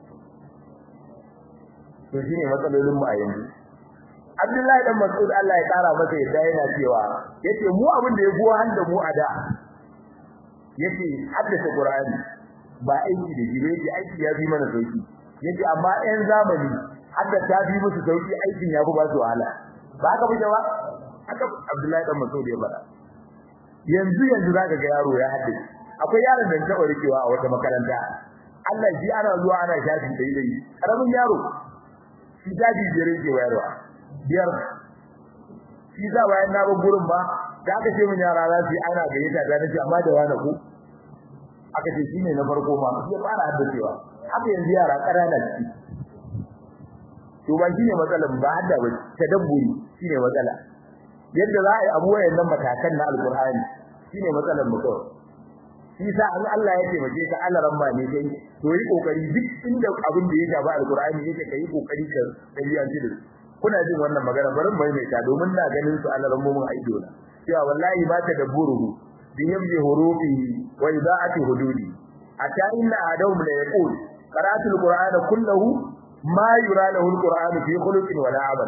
to shine matsalolin mu a yanzu Abdullahi dan Mas'ud Allah ya kara masa yadda yana cewa yace mu abin da ya buwa handa mu a da yace haddace qur'ani ba aiki da jibe yace aiki ya bi mana sauki yace amma ɗan zamani hadda ta bi musu sauki aikin ya ba su wahala ba haka ba jawa haka Abdullahi dan Mas'ud ya bada yanzu yanzu zaka ga yaro ya haddace akwai yaron da ta rikewa a wata makaranta Allah ji ana zuwa ana shafi dai dai karamin yaro shi daji biyar yake wayarwa biyar shi za bayan na ba gurin ba da aka ce mun yara za su ana gayyata da nace amma da wani ku aka ce shine na farko ma ya fara haddacewa haka yanzu yara ƙarana ce to ba shine matsalar ba hadda ba tadabburi shine matsala yadda za a yi abu wayannan matakan na alqur'ani shine matsalar mu kawai shi sa an Allah ya taimake ka Allah ramma ne kai to yi kokari duk inda abin da ya shafi alqur'ani yake kai kokari ka dabi'anci da kuna jin wannan magana barin bai mai ta domin na ganin su Allah rammo mun aido na cewa wallahi ba ta da buruhu bi yamji hurufi wa idaati hududi ata inna adawm la yaqul qara'atu alqur'ana kullahu ma yura lahu alqur'anu fi khuluqin wala amal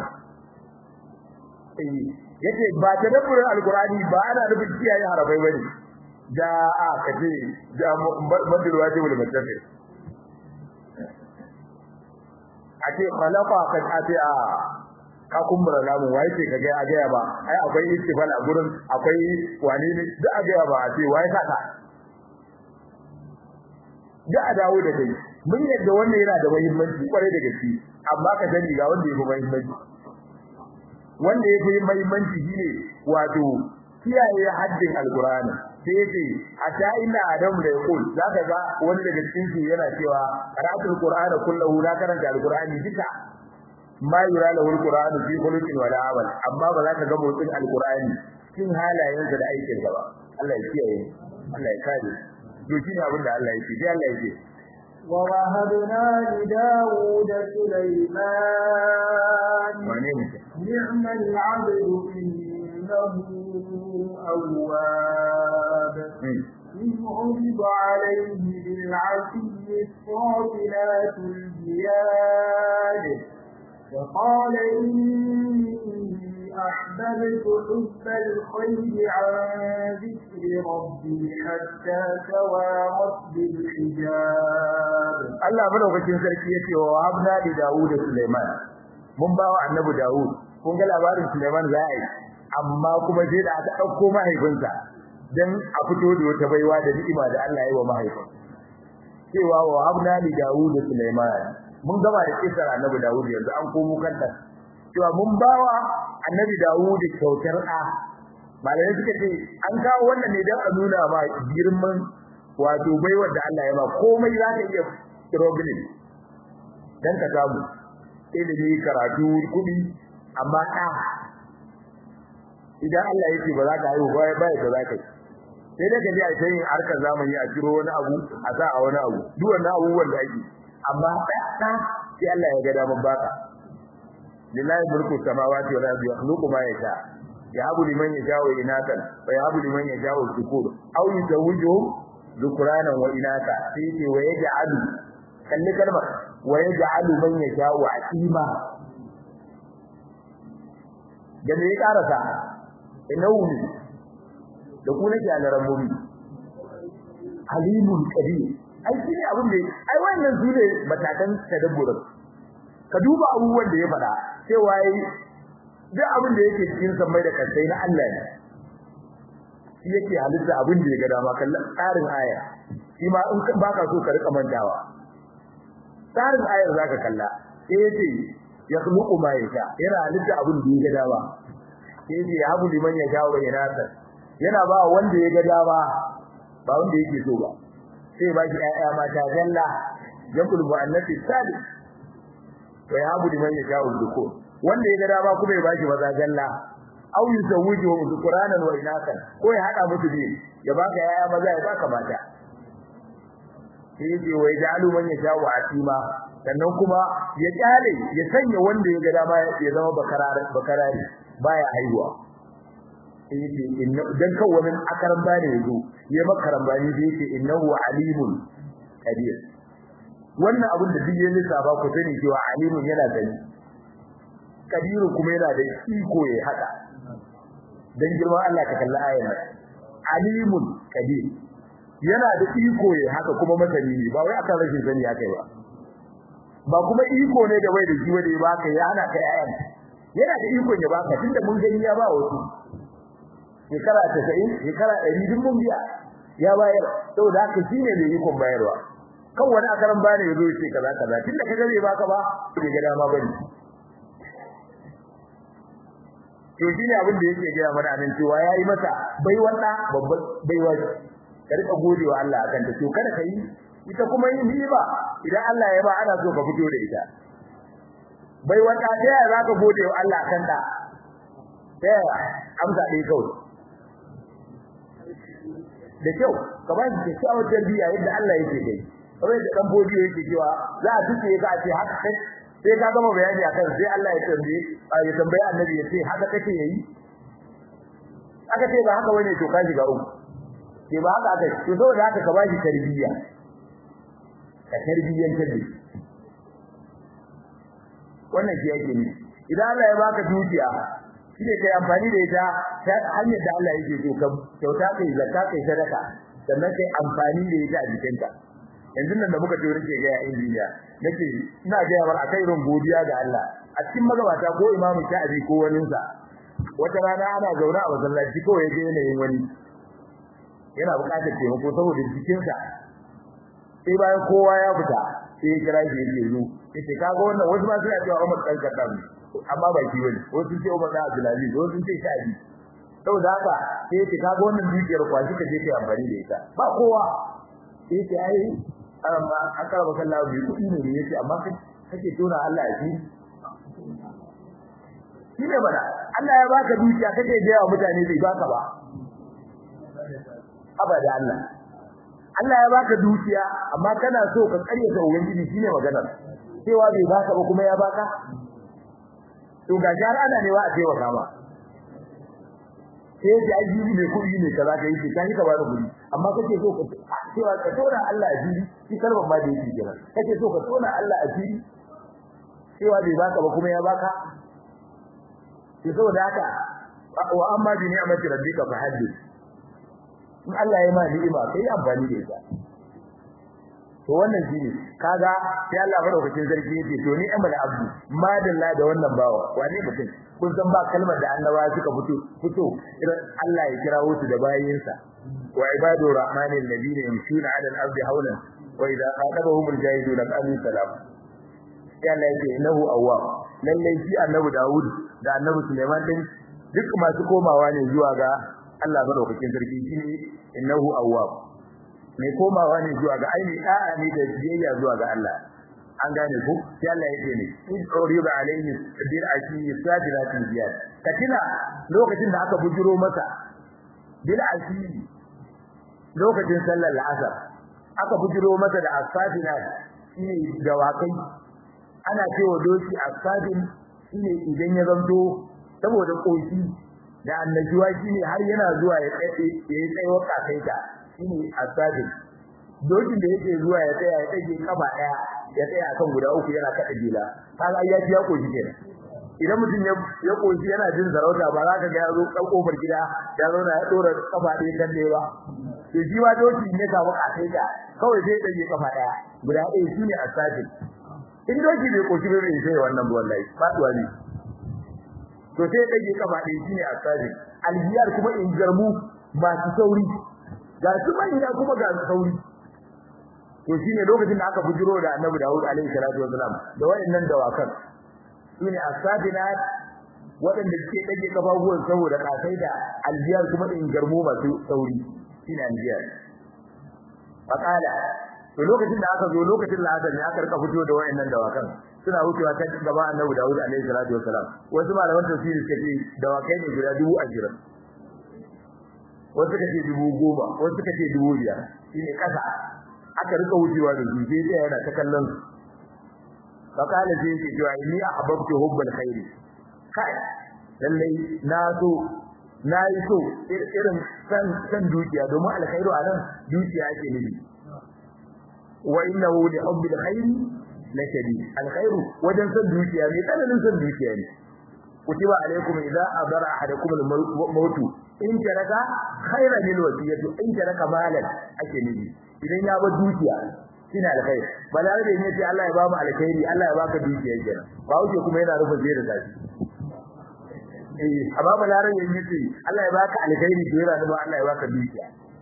yace ba ta da buruhu alqur'ani ba ana nufin kiyaye harafai bane da a kace da madul wajibul mutafi ake khalaqa kad ati'a ka kumbura namu wai ce kage a gaya ba ai akwai istifal a gurin akwai wani ne da a gaya ba a ce wai saka da a dawo da kai mun yadda wannan yana da muhimmanci kwarai da gaske amma ka sani ga wanda yake muhimmanci wanda yake muhimmanci shine wato kiyaye haddin alqur'ani sai yace hatta inna adam da yaqul zaka ga wanda daga cikin su yana cewa qira'atul qur'ani kullu na karanta alqur'ani duka ma yura lahu alqur'anu fi khuluqin wala amal amma ba za ka ga motsin alqur'ani cikin halayensa da aikin sa ba Allah ya kiyaye Allah ya kare to shine abin da Allah ya ce sai Allah ya ce wa wahabna li daud sulaiman ni'mal 'abdu innahu awwab إذ عرض عليه بالعشي الصافنات الجياد فقال إني أحببت حب الخير عن ذكر ربي حتى توارت بالحجاب الله مدوكين sarki yace wa habna li Dawud Sulaiman mun bawa annabi Dawud kun ga labarin Sulaiman zai amma kuma sai da aka dauko mahaifinsa dan a fito da wata baiwa da ni'ima da Allah ya yi wa mahaifin cewa wa habna li Dawud Sulaiman mun gaba da kisar annabi Dawud yanzu an komo kanta cewa mun bawa annabi Dawud kyautar a malai suka ce an kawo wannan ne dan a nuna ma girman wato baiwar da Allah ya ba komai zaka iya struggling dan ka samu ilimi karatu kudi amma da idan Allah yake ba za ka haihu ba ba da za ka yi sai da kaje a cikin harkar zamani a ciro wani abu a sa a wani abu duk wannan abubuwan da ake amma da sai Allah ya ga daman baka lillahi mulku samawati wal ardi yakhluqu ma yasha yahabu liman yasha'u inatan wa yahabu liman yasha'u dhukur aw yuzawwijuhum dhukranan wa inata sai ce wa yaj'alu kalli kalmar wa yaj'alu man yasha'u aqima da me ya karasa inawu da ku nake a laran mubi halimul qadir ai shine abin da ai wannan sune matakan tadabburin ka duba abubuwan da ya fada cewa yayi duk abin da yake cikin sammai da kasai na Allah ne shi yake halitta abin da ya ga dama kallon tsarin aya shi ma in baka so ka rika mantawa tsarin ayar zaka kalla sai yace yakhluqu ma yasha yana halitta abin da ya ga dama sai yace ya habu liman yasha wa yanasa yana ba wanda ya ga dama ba wanda yake so ba sai ba shi ayya mata jalla yakul mu'annati salih wa yahabu liman yasha'u dhukur wanda ya ga dama kuma ya bashi maza jalla aw yuzawwijuhum dhukuranan wa inasan ko ya hada musu biyu ya baka yaya maza ya baka mata sai yace wa yaj'alu man yasha'u atima sannan kuma ya kyale ya sanya wanda ya ga dama ya zama bakarare bakarare baya haihuwa sai yace inna dan kawamin akaran bane yazo ya makaran bane sai yace innahu alimun qadir wannan abin da duk yayin sa ba ku sani cewa alimun yana gani kadiru kuma yana da iko ya hada dan girman Allah ka kalla ayar alimun kadir yana da iko ya haka kuma masani ne ba wai akan rashin sani ya kai ba ba kuma iko ne da bai da jiwa da ya baka ya hana kai ayar yana da iko ya baka tunda mun gani ya ba wasu shekara tasa'in shekara ɗari duk mun biya ya bayar saboda haka shine mai ikon bayarwa kan wani akaran bane yazo yace kaza kaza tunda kaga bai baka ba bai ga dama bane to shine abin da yake ga mana nan cewa yayi masa bai wanda babban baiwa ka rika godewa Allah akan ta to kada kai ita kuma yin hiba idan Allah ya ba ana so ka fito da ita bai wanda sai ya zaka godewa Allah akan ta sai amsa dai kawai da kyau ka ba shi kyakkyawar tarbiyya yadda Allah yake kai kamar da dan bodiyo yake cewa za a tuce ka ce haka kai sai ka gama bayani akan sai Allah ya tambaye ya tambaye annabi ya ce haka kake yayi aka ce ba haka bane to ka shiga uku ke ba haka aka to saboda haka ka ba shi tarbiyya ka tarbiyyantar da wannan shi yake ne idan Allah ya baka dukiya shine kai amfani da ita ta hanyar da Allah yake so ka kyauta kai zakka kai sadaka sannan kai amfani da ita a jikinka yanzu nan da muka ce rike ga ya injiniya nake ina ga yawar akai ron godiya ga Allah a cikin magabata ko imamu Shafi ko wani sa wata rana ana zauna a masallaci ko yaje yanayin wani yana buƙatar taimako saboda jikinsa sai bayan kowa ya fita sai ya kira shi yake zo yace kaga wannan wasu ma suna cewa Umar dan Khattab amma ba shi bane wasu ce Umar dan Abdulaziz wasu ce Shafi saboda haka sai yace kaga wannan dukiyar kwashi ka je kai amfani da ita ba kowa sai yace ai amma akara baka Allah bi kudi ne yace amma kake tona Allah ya ji shi ne bana Allah ya baka dukiya kake ga yawa mutane bai baka ba abada Allah Allah ya baka dukiya amma kana so ka karyata ubangiji shine maganar cewa bai baka ba kuma ya baka to ga jar ana ne wa a cewa kama sai da ajibi ne kudi ne kaza kai shi kai ka bada kudi amma kake so ka cewa ka tona Allah ajibi shi kalmar ma da yake kira kake so ka tona Allah ajibi cewa bai baka ba kuma ya baka sai saboda haka wa amma bi ni'mati rabbika fa haddith in Allah ya ma ni'ima kai amfani da ita to wannan shine kaga sai Allah madaukakin sarki yake to ni amal abdu madalla da wannan bawa wani mutum kun san ba kalmar da annabawa suka fito fito idan Allah ya kirawo su da bayinsa wa ibadu rahmanil ladina yamshuna 'ala al-ardi hawlan wa idha qadabahum al-jahiluna qalu salam sai Allah yake innahu awwab lalle shi annabi Dawud da annabi Sulaiman din duk masu komawa ne zuwa ga Allah madaukakin sarki shine innahu awwab mai komawa ne zuwa ga aini da'a ne da biyayya zuwa ga Allah an gane ku sai Allah yake ne in uriba alayhi bil ashi sadilatin ziyad katina lokacin da aka bujiro masa bil ashi lokacin sallar asar aka bujiro masa da asadinat shine dawakai ana cewa doki asadin shine idan ya zanto saboda koshi da annajuwa shine har yana zuwa ya tsaye ya tsaye kafaita shine asadin dokin da yake zuwa ya tsaya ya tsage kafa daya ya tsaya kan guda uku yana kada gila kaga ya ji ya koshi kenan idan mutum ya ya koshi yana jin sarauta ba za ka ga ya zo kan kofar gida ya zauna ya dora kafa ɗaya kan ɗaya ba to shi ma doki ne samu kafaita kawai sai tsage kafa daya guda ɗaya shine asadin in doki bai koshi bai sai wannan wallahi faduwa ne to sai dage kafa ɗaya shine asabi alhiyar kuma in garmu masu sauri ga su manya kuma ga sauri to shine lokacin da aka bujiro da Annabi Dawud alaihi salatu wasalam da wayannan dawakan shine asabinat wadanda suke dage kafafuwan saboda kasai da alhiyar kuma in garmu masu sauri shine alhiyar faqala to lokacin da aka zo lokacin la'asar ne aka rika fito da wayannan dawakan suna wucewa ta gaba Annabi Dawud alaihi salatu wasalam wasu malaman tafsiri suka ce dawakai ne guda dubu ashirin wasu suka ce dubu goma wasu suka ce dubu biyar shine kasa aka rika wucewa da su sai yana ta kallon su fakala sai yake cewa inni ahbabtu hubbal khairi kai lalle na so na yi so irin san san dukiya domin alkhairu anan dukiya ake nufi wa innahu li hubbil khairi la shadid alkhairu wajen san dukiya ne tsananin san dukiya ne kutiba alaikum idza adara ahadakum al-maut in taraka khairan lil wasiyati in taraka malan ake nufi idan ya ba dukiya shine alkhair balarabe ne sai Allah ya ba mu alkhairi Allah ya baka dukiya kenan ba wuce kuma yana rufe zai da zafi eh amma balarabe ne sai Allah ya baka alkhairi to yana da Allah ya baka dukiya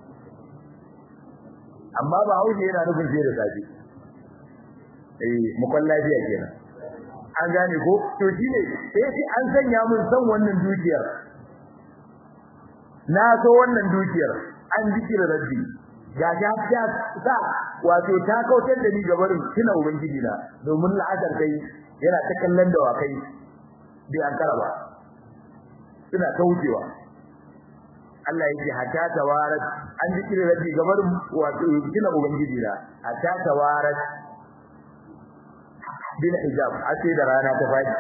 amma ba wuce yana rufe zai da zafi eh mukon lafiya kenan an gane ko to shine sai an sanya mun san wannan dukiyar na so wannan dukiyar an zikira rabbi ga ta ta wato ta kautar da ni gabarin tuna ubangiji na domin la'azar kai yana ta kallon da wakai bai an karaba suna kaucewa Allah yake hatta tawarat an zikira rabbi gabar wato kina ubangiji da hatta tawarat bil hijab ace da rana ta fadi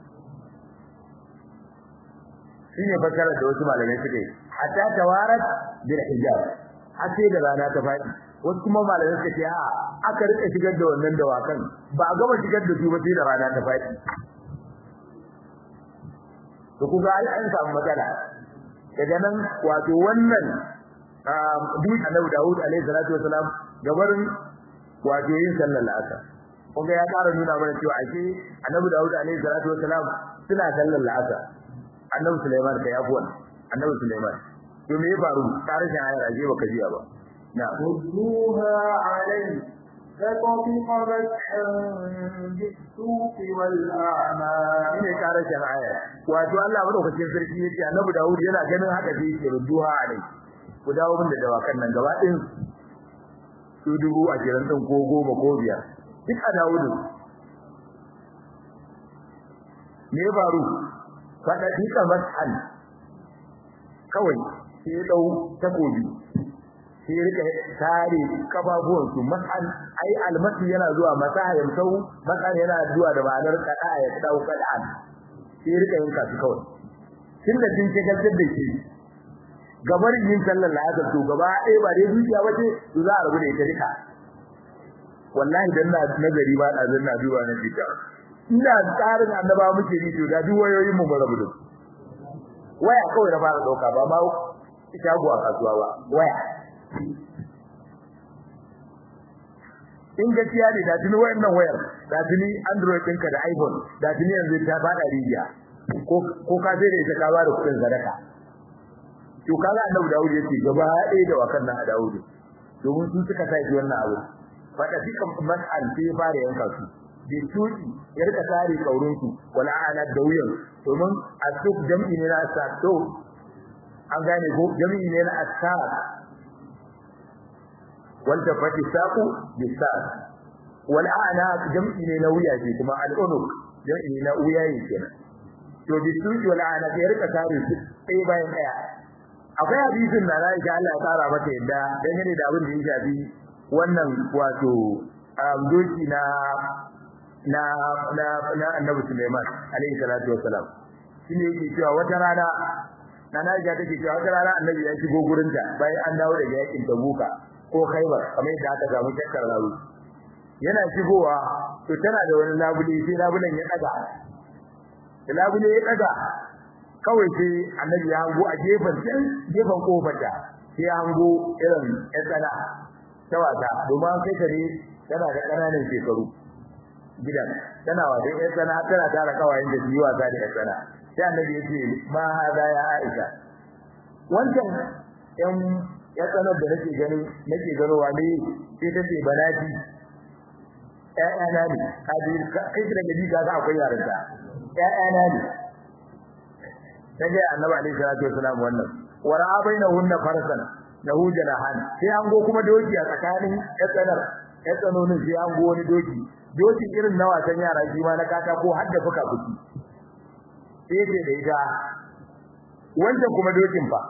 shine fakara da wasu malamai suke hatta tawarat bil hijab ace da rana ta fadi wasu kuma malamai suke a aka rika shigar da wannan dawakan ba a gama shigar da su ba sai da rana ta fadi to kuga ai an samu matsala daga nan wato wannan duk Annabi Dawud alaihi salatu wasalam gabarin wato yin sallar asar kuga ya ƙara nuna mana cewa ake Annabi Dawud alaihi salatu wasalam suna sallar asar Annabi Sulaiman kai afwan Annabi Sulaiman to me ya faru tarihin ayar aje baka jiya ba na خذوها عليه فطفق مسحا بالسوق والأعناق ne karashin aya wato Allah madaukakin sarki yace Annabi Dawud yana ganin haka sai yake ruduha alai ku dawo min da dawakan nan gaba din su dubu a kiran din ko goma ko biyar duk a Dawud me ya faru fada dika mas'al kawai sai dau takobi sai rika tare kafafuwan su mas'al ai almasi yana zuwa masaha yamsau mas'al yana zuwa da ma'anar kada ya dau kada'an sai rika yin kasu kawai tunda din ke gaddar da shi gabar yin sallar la'asar to gaba ɗaya ba dai zuciya wace to za a rubu da ita duka wallahi dan na nazari ba da zanna duba na dika ina tsarin annaba muke ni to da duk wayoyin mu rabu da waya kawai na fara dauka ba ma shago a kasuwa ba waya in gaskiya ne da tuni wayannan wayar da tuni Android ɗinka da iPhone da tuni yanzu ta fada rijiya ko ko ka sai da ita ka ba da kudin sadaka to kaga Annabi Dawud yace gaba ɗaya da wakan nan a Dawud domin su suka sai wannan abu fada fika mas'al sai fara yanka su bi tuti ya rika tare kaurin su wala ana dawiyan domin asuk jam'i ne na sato an gane ko jam'i ne na asaq wanda fati saqu bisaq wal a'naq jam'i ne na wuya ce kuma al unuq jam'i ne na wuya yake kenan to bisuji wal a'naq ya rika tare su sai bayan daya akwai hadisin da Allah ya Allah ya tsara mata yadda dangane da abin da ya shafi wannan wato doki na na na na Annabi Sulaiman alaihi salatu wassalam shine yake cewa wata rana nana ga take cewa wata rana Annabi ya shigo gurinta bayan an dawo daga yakin Tabuka ko Khaibar kamar yadda aka samu shakkar rawi yana shigowa to tana da wani labule sai labulen ya daga labule ya daga kawai sai Annabi ya hango a gefen can gefen kofar ta sai ya hango irin yatsala ta wata domin kai ta ne tana da kananan shekaru gidan tana wata yatsala tana tara kawayen da su yi wasa da yatsala sai Annabi ya ce ma hada ya Aisha wancan yan ya tsanar da nake gani nake garowa ne sai tace balati ƴaƴana ne kaji kai da gadi ga akwai yarinta ƴaƴana ne sai Annabi alaihi salatu wasalam wannan wara bainahunna farsan lahu janahan sai an go kuma doki a tsakanin ƴatsanar ƴatsanonin sai an go wani doki doki irin na wasan yara shi ma na kata ko har da fuka fuki sai ce da ita wancan kuma dokin fa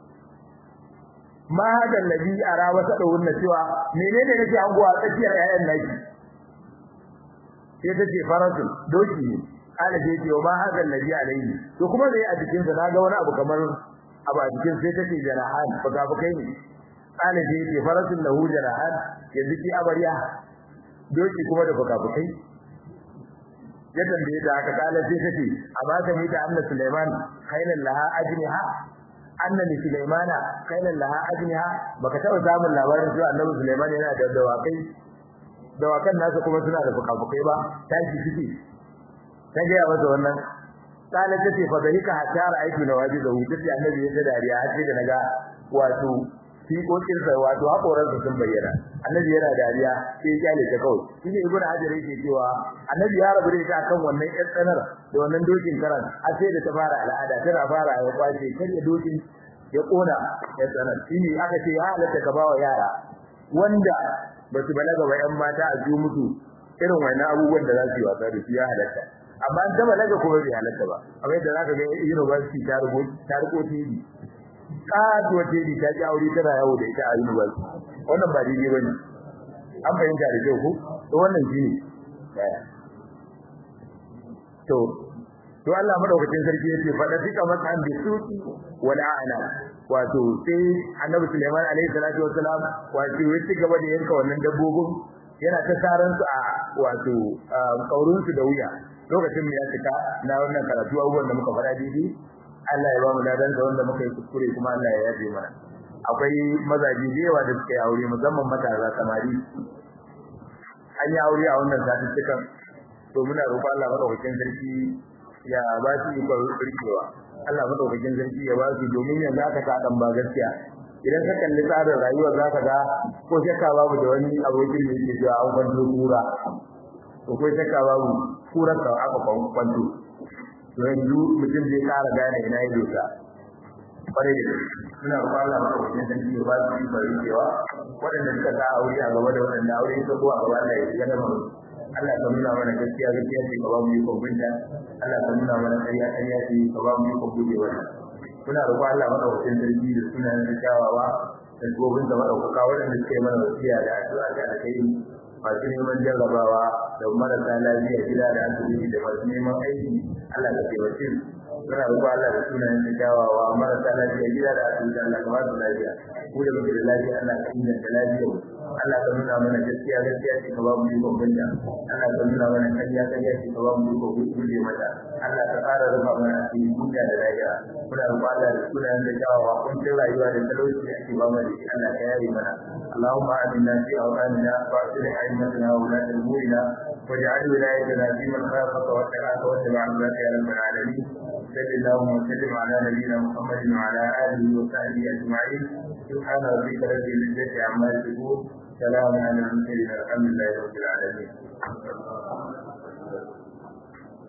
ma hada nabi ara wasa da wannan cewa menene nake ango a tsakiyar ƴaƴan naki sai tace farasun doki ne ala je ce ma hada nabi alaihi to kuma dai a cikin sa naga wani abu kamar abu a cikin sai tace jarahan baka bakai ne ala je ce farasun lahu jarahan yanzu ki abariya doki kuma da baka bakai yadda da yadda aka kala sai tace amma ta mita annabi Sulaiman khailan laha ajniha annabi Sulaimana kailan laha ajniha baka taba samun labarin cewa annabi Sulaiman yana da dawakai dawakan nasa kuma suna da fukafukai ba tashi suke ta ga masa wannan kana tace fa dalika hatara aiki na waje da wuce annabi ya dariya har sai da naga wato fikokin sa wato hakoran sa sun bayyana annabi yana dariya sai ya le ta kawai shine ibnu hajar yake cewa annabi ya rabu da ita akan wannan ƴan tsanar da wannan dokin karan har sai da ta fara al'ada tana fara ya kwace kare dokin ya kona ƴan tsanar shine aka ce ya halatta ka bawa yara wanda ba su balaga ba ƴan mata a ju mutu irin wannan abubuwan da za su yi wasa da su ya halatta amma an ta balaga kuma bai halatta ba amma yadda zaka ga university ta rubuta ta rubuta kato ce da ta ji aure tana yawo da ita a university wannan ba daidai bane an fahimta da kyau ko to wannan shine to to Allah madaukakin sarki yace fada fika masan bi suqi wal a'la wato sai Annabi Sulaiman alaihi salatu wassalam wato ya ci gaba da yanka wannan dabbobin yana ta taran su a wato kaurun su da wuya lokacin mu ya cika na wannan karatu abubuwan da muka fara didi Allah ya ba mu dadan da wanda muka yi kuskure kuma Allah ya yafe mana akwai mazaji da yawa da suka yi aure musamman matasa samari an yi aure a wannan satuttukan to muna roƙon Allah madaukakin sarki ya ba su iko rikewa Allah madaukakin sarki ya ba su domin yanzu aka ta dan ba gaskiya idan ka kalli tsarin rayuwar zaka ga ko shakka babu da wani abokin da yake cewa an kwanto kura to ko shakka babu kuran ka aka kwanto to yanzu mutum zai kara gane ina ya dosa bare da suna roƙon Allah madaukakin sarki ya ba su iko rikewa waɗanda suka ta aure a gaba da waɗanda aure ta ko a gaba Allah ya gane mu Allah ka nuna mana gaskiya gaskiya ce ka ba mu iko binta Allah ka nuna mana ƙarya ƙarya ce ka ba mu iko guje wannan kuna roƙo Allah madaukakin sarki da sunan da kyawawa da gobin da madaukaka waɗanda suke mana wasiya da addu'a da alkhairi masu neman jarrabawa da marasa lafiya gida da asibiti da masu neman aiki Allah ka taimake su kuna roƙo Allah da sunan da kyawawa marasa lafiya gida da asibiti Allah ka ba su lafiya ku da muke da lafiya Allah ka inganta lafiyar Allah ka nuna mana gaskiya gaskiya ce ka ba mu iko binta Allah ka nuna mana kariya kariya ce ka ba mu iko guje mata Allah ka fara rufa mana cikin duniya da lahira muna roƙon Allah da sunan da jawawa kuncin rayuwa da talauci da ake ba mu da shi Allah ka yaye mana Allahumma aminna fi awqatina wa aslih a'immatana wa la umurina waj'al wilayatana fi man khafaka wa taqaka wa tabi'aka ya rabbal alamin sallallahu wa sallim ala nabiyyina Muhammadin wa ala alihi wa sahbihi ajma'in subhana rabbika rabbil izzati amma yasifun سلام على المرسلين الحمد لله رب العالمين